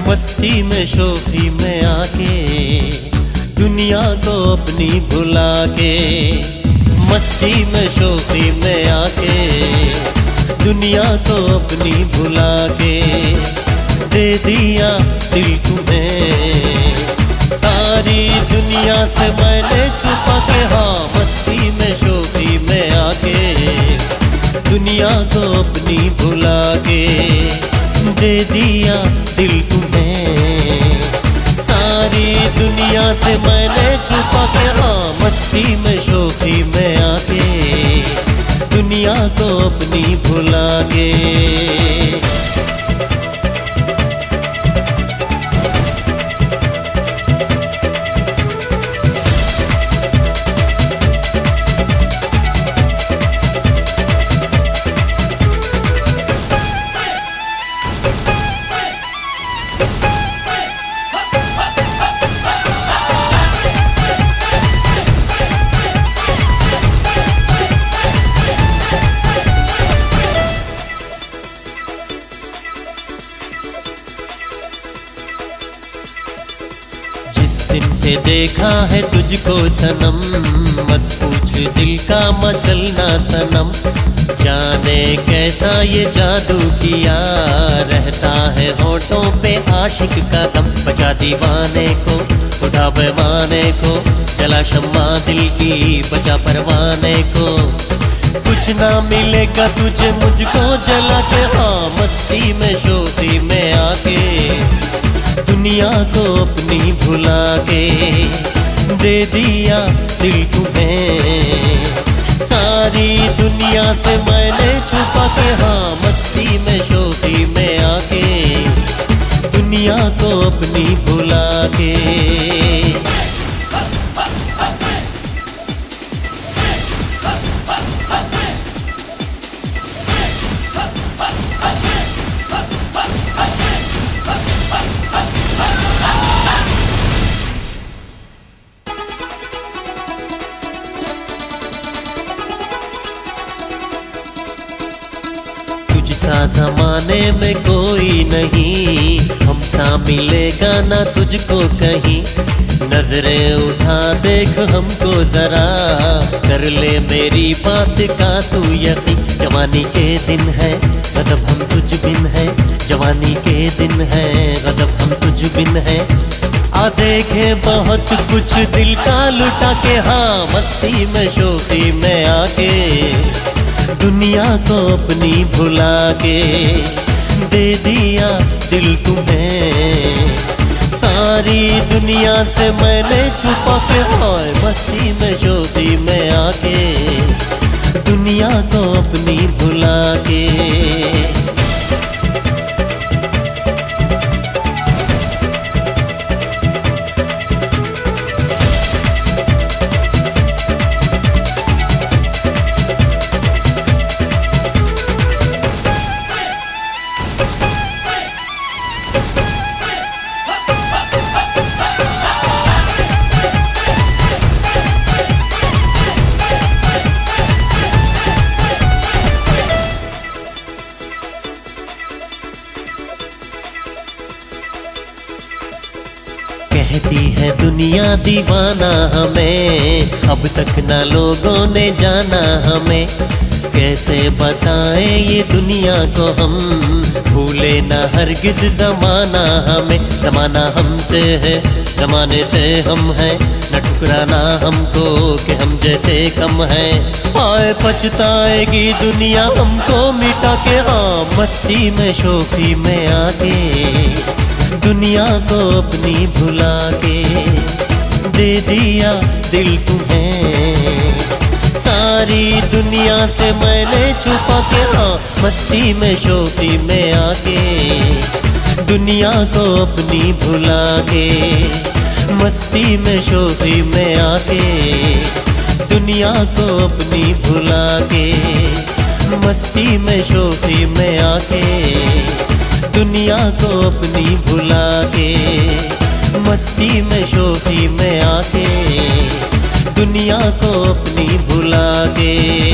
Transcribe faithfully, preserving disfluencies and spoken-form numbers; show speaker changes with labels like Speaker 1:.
Speaker 1: मस्ती में शोखी में आके दुनिया को अपनी भुला के, मस्ती में शोखी में आके दुनिया को अपनी भुला के दे दिया दिल तुम्हें, सारी दुनिया से मैंने छुपा के। हाँ मस्ती में शोखी में आके दुनिया को अपनी भुला के दे दिया दिल तुम्हें, सारी दुनिया से मैंने छुपा के। हाँ मस्ती में शोखी में आके दुनिया को अपनी भुला के। दिन से देखा है तुझको सनम, मत पूछ दिल का मचलना सनम, जाने कैसा ये जादू किया रहता है होठों पे आशिक का दम। बचा दीवाने को उठा पैमाने को, जला शम्मा दिल की बचा परवाने को, कुछ ना मिलेगा तुझे मुझको जला के। हाँ मस्ती में शोखी में आके दुनिया को अपनी भुला के दे दिया दिल तुम्हें, सारी दुनिया से मैंने छुपा के। हाँ मस्ती में शोखी में आके दुनिया को अपनी भुला के। तुझसा ज़माने में कोई नहीं, हमसा मिलेगा ना तुझको कहीं, नजरें उठा देख हमको जरा, कर ले मेरी बात का तू यकीन। जवानी के दिन है गजब हम तुझ बिन है, जवानी के दिन है गजब हम तुझ बिन है, आ देखे बहुत कुछ दिल का लुटा के। हाँ मस्ती में शोखी में आके दुनिया को अपनी भुला के दे दिया दिल तुम्हें, सारी दुनिया से मैंने छुपा के। हाय मस्ती में शोखी में आके दुनिया को अपनी भुला के। कहती है दुनिया दीवाना हमें, अब तक ना लोगों ने जाना हमें, कैसे बताएं ये दुनिया को हम, भूले ना हरगिज जमाना हमें। जमाना हमसे है जमाने से हम हैं, न ठुकराना हमको कि हम जैसे कम हैं, आए पछताएगी दुनिया हमको मिटा के। हाँ मस्ती में शोखी में आके दुनिया को अपनी भुला के दे दिया दिल तुम्हें, सारी दुनिया से मैंने छुपा के। हाँ मस्ती में शोखी में आके दुनिया को अपनी भुला के, मस्ती में शोखी में आके दुनिया को अपनी भुला के, मस्ती में शोखी में आके दुनिया को अपनी भुला के, मस्ती में शोखी में आके दुनिया को अपनी भुला के।